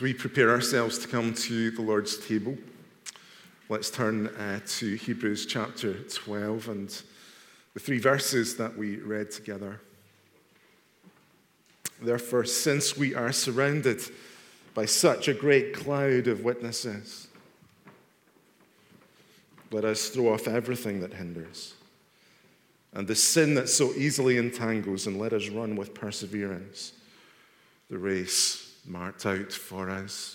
As we prepare ourselves to come to the Lord's table, let's turn to Hebrews chapter 12 and the three verses that we read together. Therefore, since we are surrounded by such a great cloud of witnesses, let us throw off everything that hinders and the sin that so easily entangles, and let us run with perseverance the race marked out for us.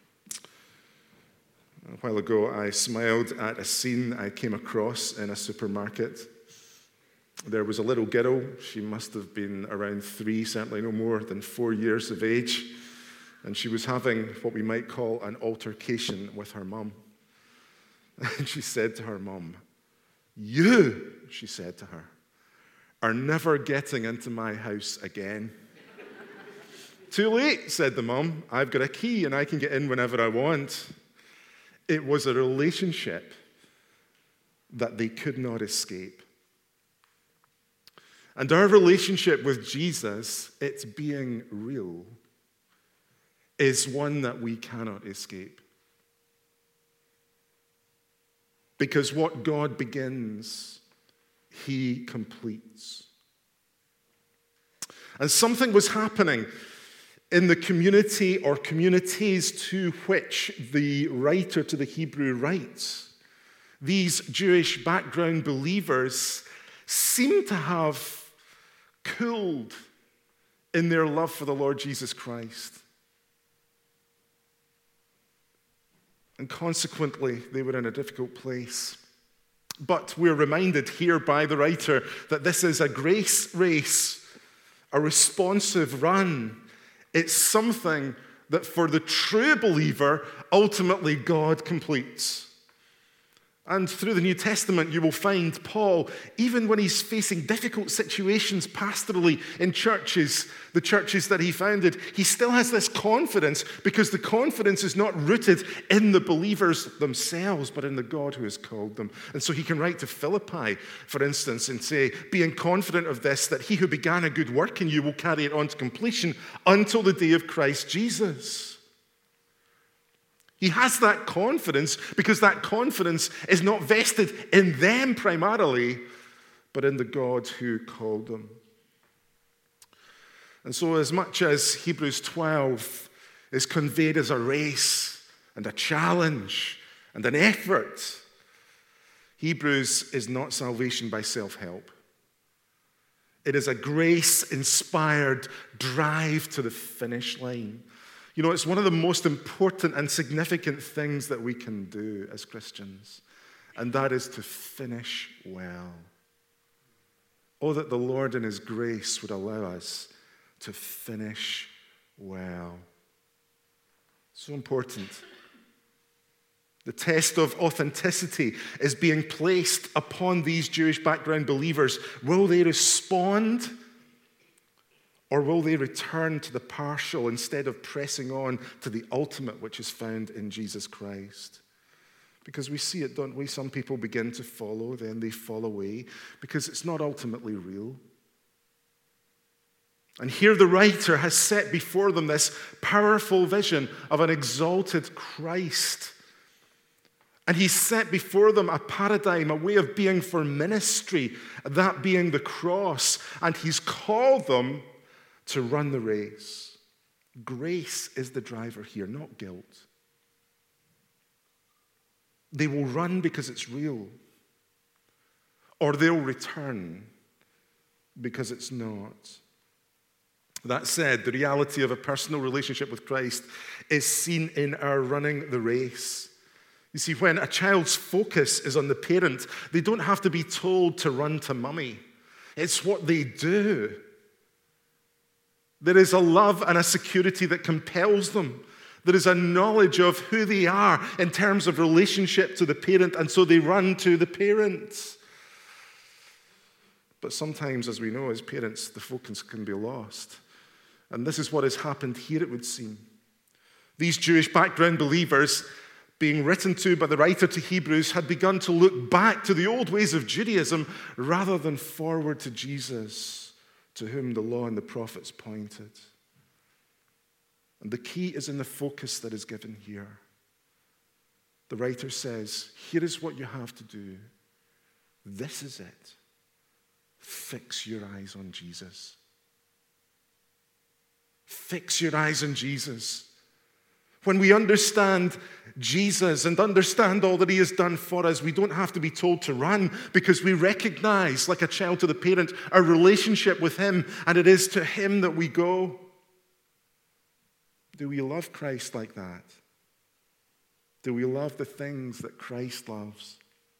A while ago, I smiled at a scene I came across in a supermarket. There was a little girl. She must have been around 3, certainly no more than 4 years of age, and she was having what we might call an altercation with her mum. And she said to her mum, "You," she said to her, "are never getting into my house again." "Too late," said the mum. "I've got a key and I can get in whenever I want." It was a relationship that they could not escape. And our relationship with Jesus, it's being real, is one that we cannot escape. Because what God begins, He completes. And something was happening in the community or communities to which the writer to the Hebrew writes. These Jewish background believers seem to have cooled in their love for the Lord Jesus Christ. And consequently, they were in a difficult place. But we're reminded here by the writer that this is a grace race, a responsive run. It's something that for the true believer, ultimately God completes. And through the New Testament, you will find Paul, even when he's facing difficult situations pastorally in churches, the churches that he founded, he still has this confidence, because the confidence is not rooted in the believers themselves, but in the God who has called them. And so he can write to Philippi, for instance, and say, "Being confident of this, that he who began a good work in you will carry it on to completion until the day of Christ Jesus." He has that confidence because that confidence is not vested in them primarily, but in the God who called them. And so as much as Hebrews 12 is conveyed as a race and a challenge and an effort, Hebrews is not salvation by self-help. It is a grace-inspired drive to the finish line. You know, it's one of the most important and significant things that we can do as Christians, and that is to finish well. Oh, that the Lord in His grace would allow us to finish well. So important. The test of authenticity is being placed upon these Jewish background believers. Will they respond? Or will they return to the partial instead of pressing on to the ultimate, which is found in Jesus Christ? Because we see it, don't we? Some people begin to follow, then they fall away, because it's not ultimately real. And here the writer has set before them this powerful vision of an exalted Christ. And he's set before them a paradigm, a way of being for ministry, that being the cross. And he's called them to run the race. Grace is the driver here, not guilt. They will run because it's real, or they'll return because it's not. That said, the reality of a personal relationship with Christ is seen in our running the race. You see, when a child's focus is on the parent, they don't have to be told to run to mummy. It's what they do. There is a love and a security that compels them. There is a knowledge of who they are in terms of relationship to the parent, and so they run to the parent. But sometimes, as we know, as parents, the focus can be lost. And this is what has happened here, it would seem. These Jewish background believers, being written to by the writer to Hebrews, had begun to look back to the old ways of Judaism rather than forward to Jesus, to whom the law and the prophets pointed. And the key is in the focus that is given here. The writer says, here is what you have to do. This is it. Fix your eyes on Jesus. Fix your eyes on Jesus. When we understand Jesus and understand all that he has done for us, we don't have to be told to run, because we recognize, like a child to the parent, our relationship with him, and it is to him that we go. Do we love Christ like that? Do we love the things that Christ loves?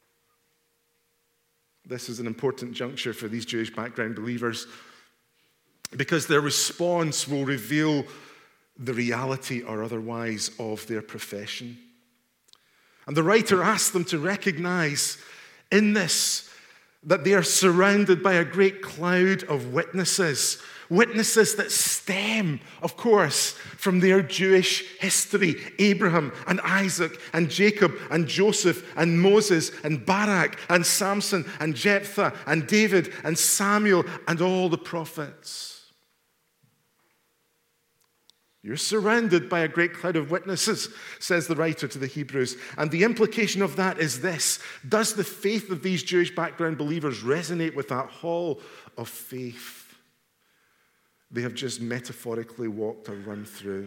This is an important juncture for these Jewish background believers, because their response will reveal the reality or otherwise of their profession. And the writer asks them to recognize in this that they are surrounded by a great cloud of witnesses. Witnesses that stem, of course, from their Jewish history. Abraham and Isaac and Jacob and Joseph and Moses and Barak and Samson and Jephthah and David and Samuel and all the prophets. You're surrounded by a great cloud of witnesses, says the writer to the Hebrews. And the implication of that is this: does the faith of these Jewish background believers resonate with that hall of faith they have just metaphorically walked or run through?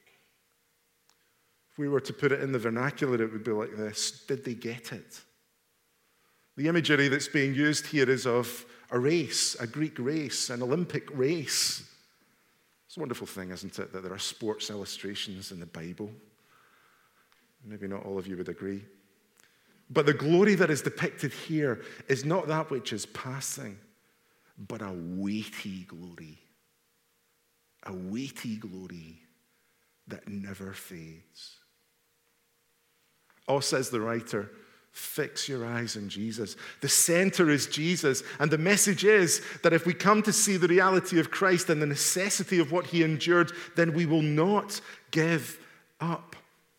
If we were to put it in the vernacular, it would be like this: did they get it? The imagery that's being used here is of a race, a Greek race, an Olympic race. It's a wonderful thing, isn't it, that there are sports illustrations in the Bible? Maybe not all of you would agree. But the glory that is depicted here is not that which is passing, but a weighty glory. A weighty glory that never fades. Oh, says the writer, fix your eyes on Jesus. The center is Jesus. And the message is that if we come to see the reality of Christ and the necessity of what he endured, then we will not give up.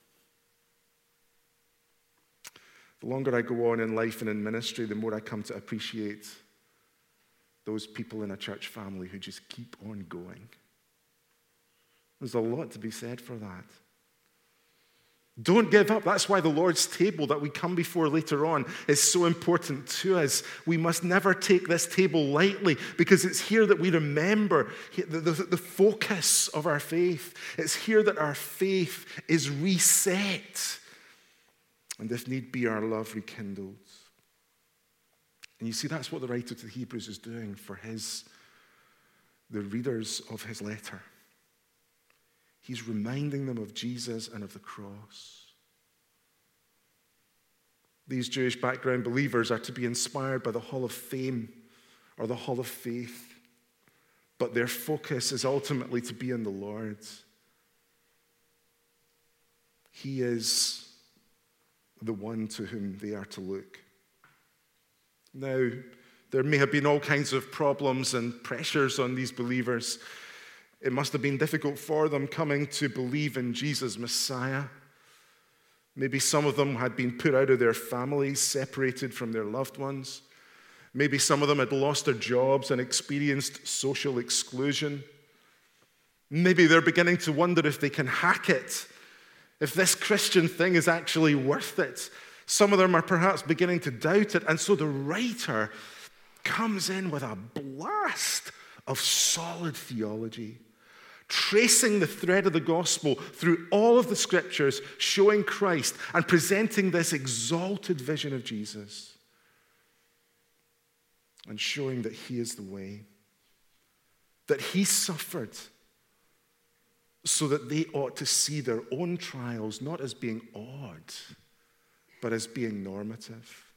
The longer I go on in life and in ministry, the more I come to appreciate those people in a church family who just keep on going. There's a lot to be said for that. Don't give up. That's why the Lord's table that we come before later on is so important to us. We must never take this table lightly, because it's here that we remember the focus of our faith. It's here that our faith is reset, and if need be, our love rekindled. And you see, that's what the writer to the Hebrews is doing for the readers of his letter. He's reminding them of Jesus and of the cross. These Jewish background believers are to be inspired by the Hall of Fame or the Hall of Faith, but their focus is ultimately to be in the Lord. He is the one to whom they are to look. Now, there may have been all kinds of problems and pressures on these believers. It must have been difficult for them coming to believe in Jesus, Messiah. Maybe some of them had been put out of their families, separated from their loved ones. Maybe some of them had lost their jobs and experienced social exclusion. Maybe they're beginning to wonder if they can hack it, if this Christian thing is actually worth it. Some of them are perhaps beginning to doubt it. And so the writer comes in with a blast of solid theology, tracing the thread of the gospel through all of the scriptures, showing Christ and presenting this exalted vision of Jesus and showing that he is the way, that he suffered so that they ought to see their own trials not as being odd, but as being normative.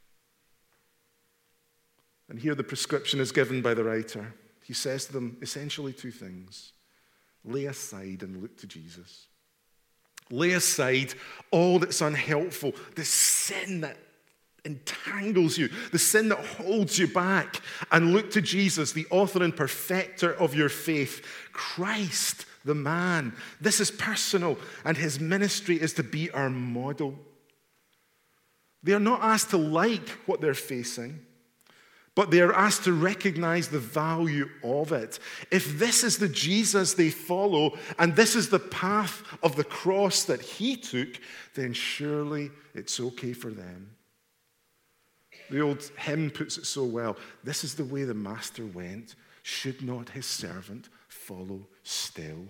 And here the prescription is given by the writer. He says to them essentially two things. Lay aside and look to Jesus. Lay aside all that's unhelpful, the sin that entangles you, the sin that holds you back, and look to Jesus, the author and perfecter of your faith, Christ, the man. This is personal, and his ministry is to be our model. They are not asked to like what they're facing, but they are asked to recognize the value of it. If this is the Jesus they follow, and this is the path of the cross that he took, then surely it's okay for them. The old hymn puts it so well. This is the way the master went. Should not his servant follow still?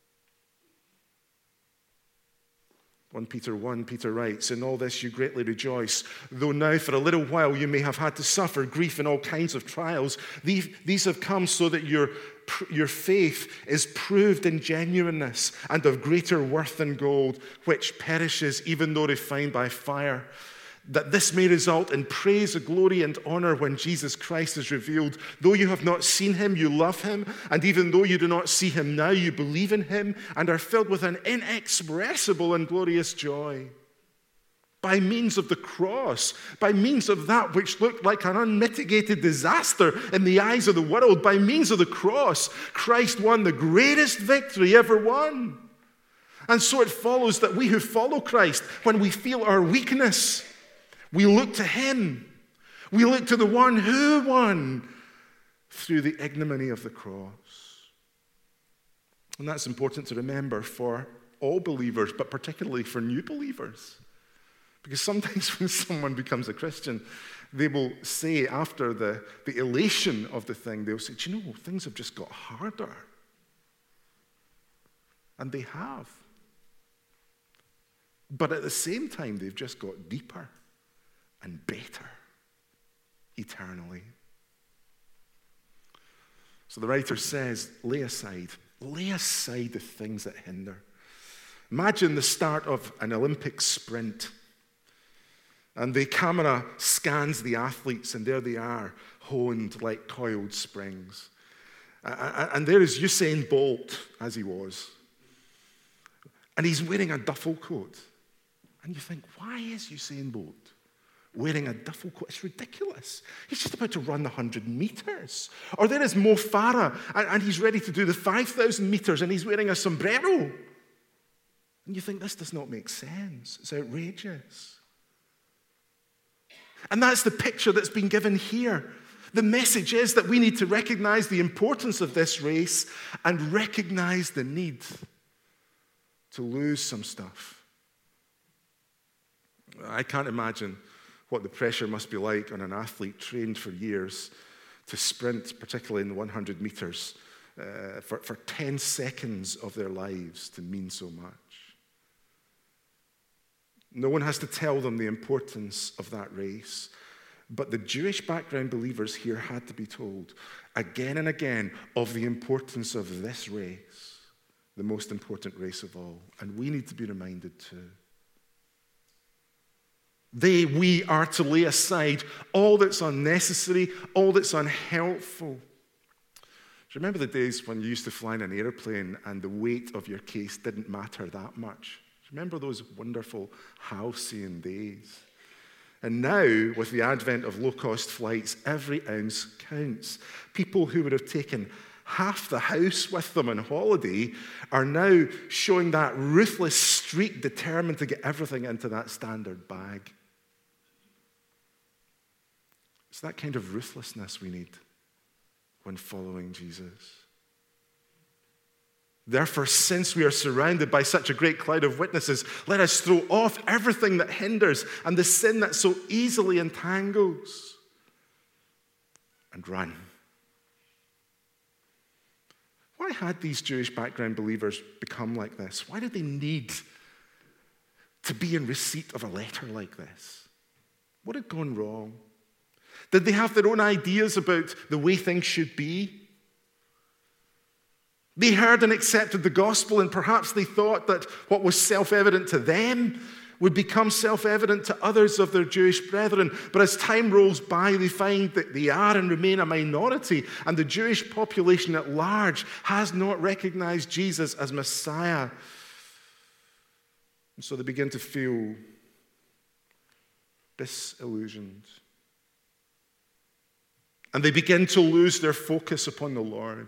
1 Peter 1, Peter writes, in all this you greatly rejoice, though now for a little while you may have had to suffer grief in all kinds of trials. These have come so that your faith is proved in genuineness and of greater worth than gold, which perishes even though refined by fire, that this may result in praise, glory, and honor when Jesus Christ is revealed. Though you have not seen him, you love him, and even though you do not see him now, you believe in him and are filled with an inexpressible and glorious joy. By means of the cross, by means of that which looked like an unmitigated disaster in the eyes of the world, by means of the cross, Christ won the greatest victory ever won. And so it follows that we who follow Christ, when we feel our weakness, we look to him. We look to the one who won through the ignominy of the cross. And that's important to remember for all believers, but particularly for new believers. Because sometimes when someone becomes a Christian, they will say after the elation of the thing, they'll say, do you know, things have just got harder. And they have. But at the same time, they've just got deeper and better eternally. So the writer says, lay aside the things that hinder. Imagine the start of an Olympic sprint, and the camera scans the athletes, and there they are, honed like coiled springs. And there is Usain Bolt, as he was, and he's wearing a duffel coat. And you think, why is Usain Bolt wearing a duffel coat? It's ridiculous. He's just about to run the 100 meters. Or there is Mo Farah, and he's ready to do the 5,000 meters, and he's wearing a sombrero. And you think, this does not make sense. It's outrageous. And that's the picture that's been given here. The message is that we need to recognize the importance of this race and recognize the need to lose some stuff. I can't imagine what the pressure must be like on an athlete trained for years to sprint, particularly in the 100 meters, for 10 seconds of their lives to mean so much. No one has to tell them the importance of that race, but the Jewish background believers here had to be told again and again of the importance of this race, the most important race of all, and we need to be reminded too. We are to lay aside all that's unnecessary, all that's unhelpful. Do you remember the days when you used to fly in an airplane and the weight of your case didn't matter that much? Do you remember those wonderful halcyon days? And now, with the advent of low-cost flights, every ounce counts. People who would have taken half the house with them on holiday are now showing that ruthless streak determined to get everything into that standard bag. It's that kind of ruthlessness we need when following Jesus. Therefore, since we are surrounded by such a great cloud of witnesses, let us throw off everything that hinders and the sin that so easily entangles and run. Why had these Jewish background believers become like this? Why did they need to be in receipt of a letter like this? What had gone wrong? Did they have their own ideas about the way things should be? They heard and accepted the gospel, and perhaps they thought that what was self-evident to them would become self-evident to others of their Jewish brethren. But as time rolls by, they find that they are and remain a minority, and the Jewish population at large has not recognized Jesus as Messiah. And so they begin to feel disillusioned. And they begin to lose their focus upon the Lord.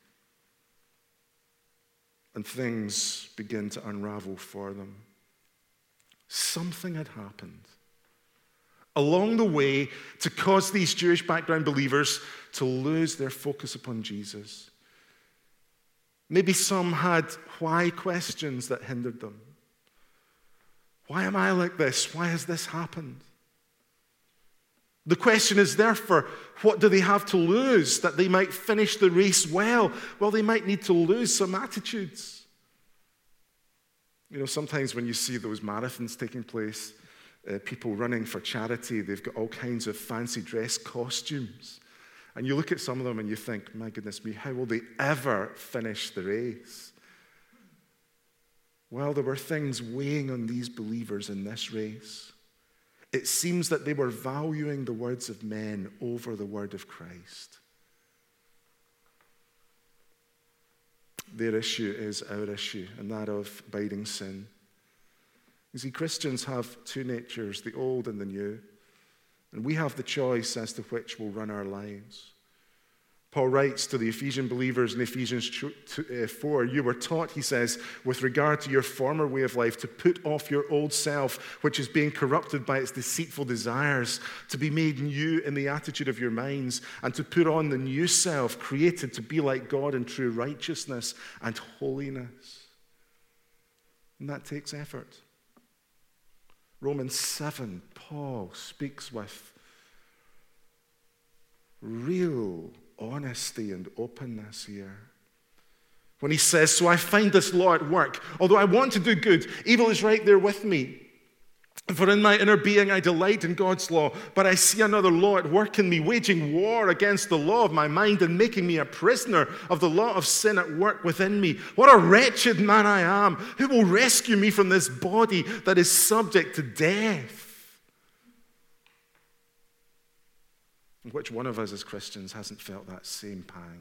And things begin to unravel for them. Something had happened. along the way to cause these Jewish background believers to lose their focus upon Jesus. Maybe some had why questions that hindered them. Why am I like this? Why has this happened? The question is therefore, what do they have to lose that they might finish the race well? Well, they might need to lose some attitudes. You know, sometimes when you see those marathons taking place, people running for charity, they've got all kinds of fancy dress costumes. And you look at some of them and you think, my goodness me, how will they ever finish the race? Well, there were things weighing on these believers in this race. It seems that they were valuing the words of men over the word of Christ. Their issue is our issue, and that of abiding sin. You see, Christians have two natures, the old and the new, and we have the choice as to which will run our lives. Paul writes to the Ephesian believers in Ephesians 4, you were taught, he says, with regard to your former way of life, to put off your old self, which is being corrupted by its deceitful desires, to be made new in the attitude of your minds, and to put on the new self, created to be like God in true righteousness and holiness. And that takes effort. Romans 7, Paul speaks with real honesty and openness here. When he says, so I find this law at work. Although I want to do good, evil is right there with me. For in my inner being I delight in God's law, but I see another law at work in me, waging war against the law of my mind and making me a prisoner of the law of sin at work within me. What a wretched man I am! Who will rescue me from this body that is subject to death? Which one of us as Christians hasn't felt that same pang?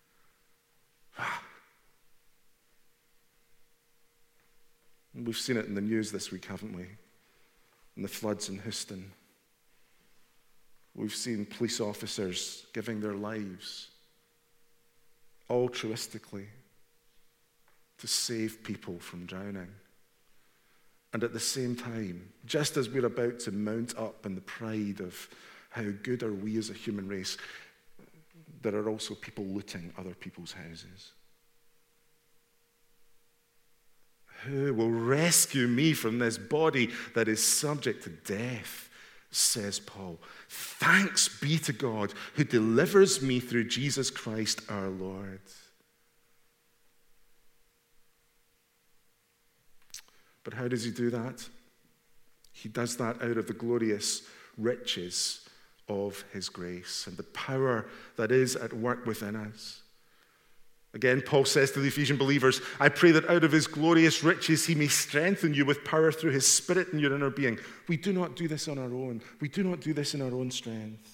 We've seen it in the news this week, haven't we? In the floods in Houston. We've seen police officers giving their lives altruistically to save people from drowning. And at the same time, just as we're about to mount up in the pride of how good are we as a human race, there are also people looting other people's houses. Who will rescue me from this body that is subject to death, says Paul. Thanks be to God who delivers me through Jesus Christ our Lord. But how does he do that? He does that out of the glorious riches of his grace and the power that is at work within us. Again, Paul says to the Ephesian believers, I pray that out of his glorious riches he may strengthen you with power through his Spirit in your inner being. We do not do this on our own. We do not do this in our own strength.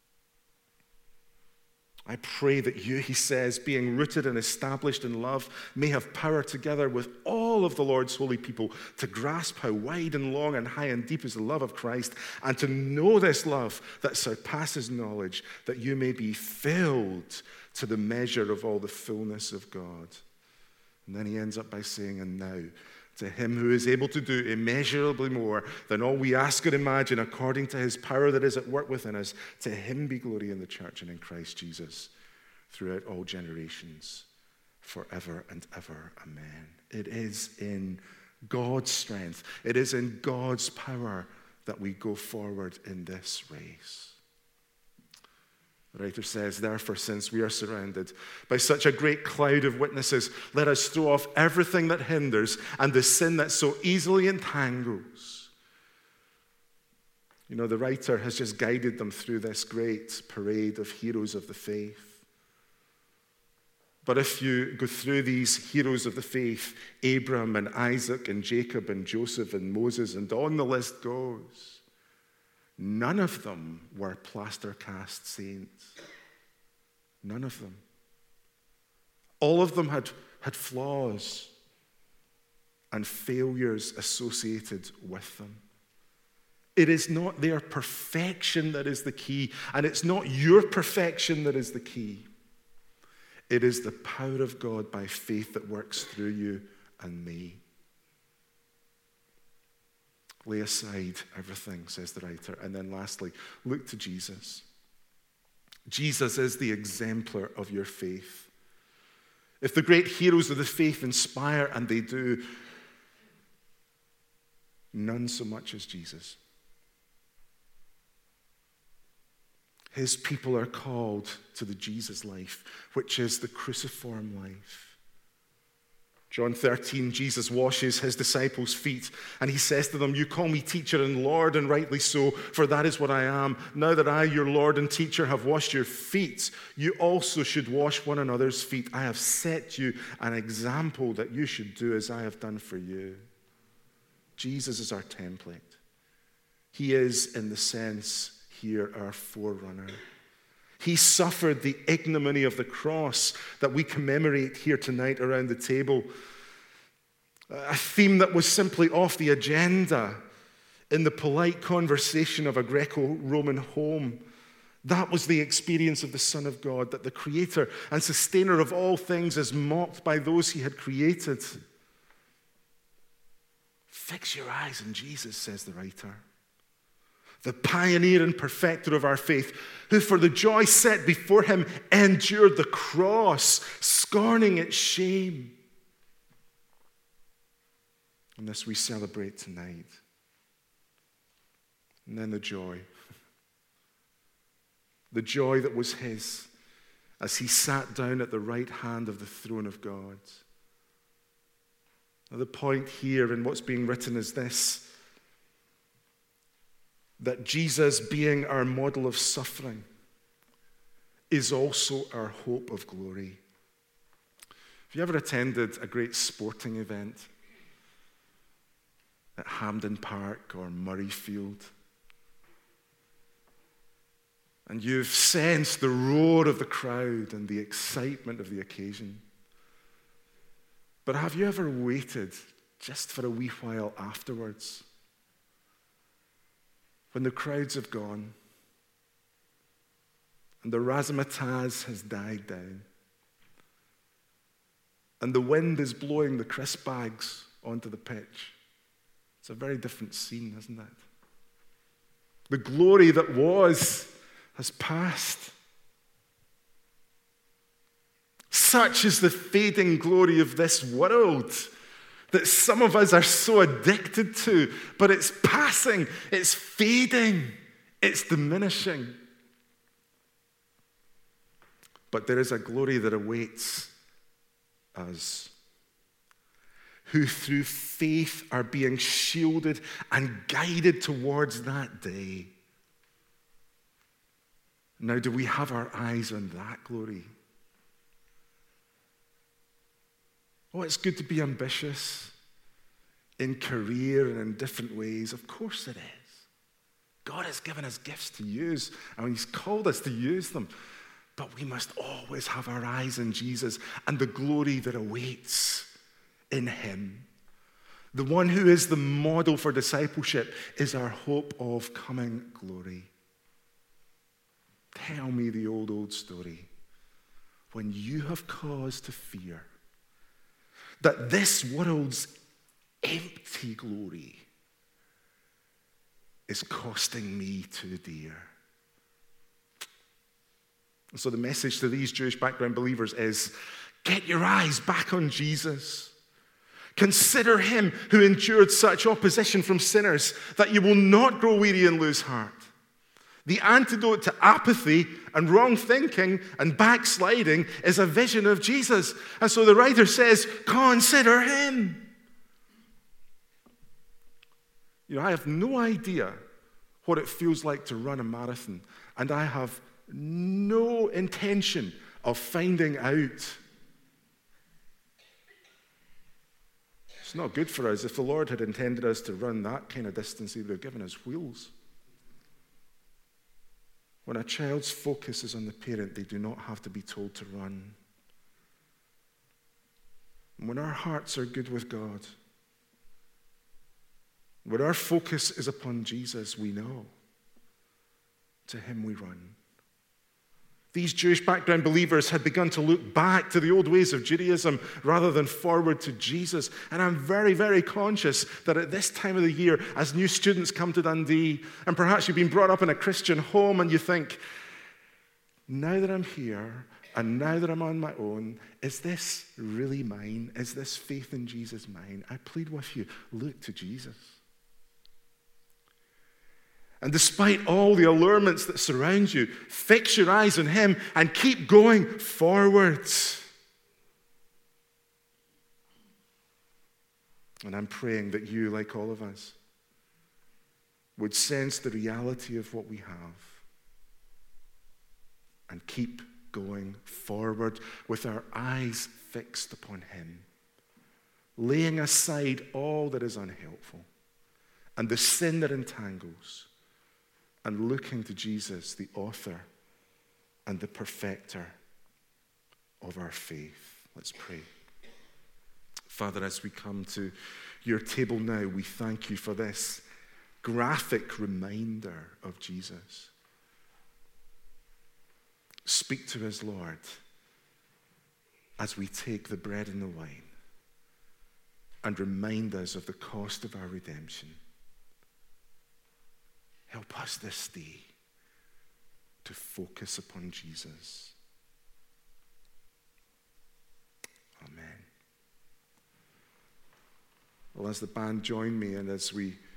I pray that you, he says, being rooted and established in love, may have power together with all of the Lord's holy people to grasp how wide and long and high and deep is the love of Christ, and to know this love that surpasses knowledge, that you may be filled to the measure of all the fullness of God. And then he ends up by saying, and now, to him who is able to do immeasurably more than all we ask or imagine, according to his power that is at work within us, to him be glory in the church and in Christ Jesus throughout all generations, forever and ever. Amen. It is in God's strength, it is in God's power that we go forward in this race. The writer says, therefore, since we are surrounded by such a great cloud of witnesses, let us throw off everything that hinders and the sin that so easily entangles. You know, the writer has just guided them through this great parade of heroes of the faith. But if you go through these heroes of the faith, Abraham and Isaac and Jacob and Joseph and Moses, and on the list goes, none of them were plaster cast saints. None of them. All of them had flaws and failures associated with them. It is not their perfection that is the key, and it's not your perfection that is the key. It is the power of God by faith that works through you and me. Lay aside everything, says the writer. And then lastly, look to Jesus. Jesus is the exemplar of your faith. If the great heroes of the faith inspire, and they do, none so much as Jesus. His people are called to the Jesus life, which is the cruciform life. John 13, Jesus washes his disciples' feet, and he says to them, "You call me teacher and Lord, and rightly so, for that is what I am. Now that I, your Lord and teacher, have washed your feet, you also should wash one another's feet. I have set you an example that you should do as I have done for you." Jesus is our template. He is, in the sense here, our forerunner. He suffered the ignominy of the cross that we commemorate here tonight around the table. A theme that was simply off the agenda in the polite conversation of a Greco-Roman home. That was the experience of the Son of God, that the creator and sustainer of all things is mocked by those he had created. Fix your eyes on Jesus, says the writer. The pioneer and perfecter of our faith, who for the joy set before him endured the cross, scorning its shame. And this we celebrate tonight. And then the joy. The joy that was his as he sat down at the right hand of the throne of God. Now, the point here in what's being written is this: that Jesus, being our model of suffering, is also our hope of glory. Have you ever attended a great sporting event at Hampden Park or Murrayfield? And you've sensed the roar of the crowd and the excitement of the occasion. But have you ever waited just for a wee while afterwards, when the crowds have gone and the razzmatazz has died down and the wind is blowing the crisp bags onto the pitch? It's a very different scene, isn't it? The glory that was has passed. Such is the fading glory of this world that some of us are so addicted to, but it's passing, it's fading, it's diminishing. But there is a glory that awaits us, who through faith are being shielded and guided towards that day. Now, do we have our eyes on that glory? Oh, it's good to be ambitious in career and in different ways. Of course it is. God has given us gifts to use, and he's called us to use them. But we must always have our eyes on Jesus and the glory that awaits in him. The one who is the model for discipleship is our hope of coming glory. Tell me the old story. When you have cause to fear that this world's empty glory is costing me too dear. And so the message to these Jewish background believers is, get your eyes back on Jesus. Consider him who endured such opposition from sinners that you will not grow weary and lose heart. The antidote to apathy and wrong thinking and backsliding is a vision of Jesus. And so the writer says, consider him. You know, I have no idea what it feels like to run a marathon, and I have no intention of finding out. It's not good for us. If the Lord had intended us to run that kind of distance, he would have given us wheels. When a child's focus is on the parent, they do not have to be told to run. And when our hearts are good with God, when our focus is upon Jesus, we know to him we run. These Jewish background believers had begun to look back to the old ways of Judaism rather than forward to Jesus. And I'm very, very conscious that at this time of the year, as new students come to Dundee, and perhaps you've been brought up in a Christian home and you think, now that I'm here and now that I'm on my own, is this really mine? Is this faith in Jesus mine? I plead with you, look to Jesus. And despite all the allurements that surround you, fix your eyes on him and keep going forwards. And I'm praying that you, like all of us, would sense the reality of what we have and keep going forward with our eyes fixed upon him, laying aside all that is unhelpful and the sin that entangles, and looking to Jesus, the author and the perfecter of our faith. Let's pray. Father, as we come to your table now, we thank you for this graphic reminder of Jesus. Speak to us, Lord, as we take the bread and the wine and remind us of the cost of our redemption. Help us this day to focus upon Jesus. Amen. Well, as the band join me and as we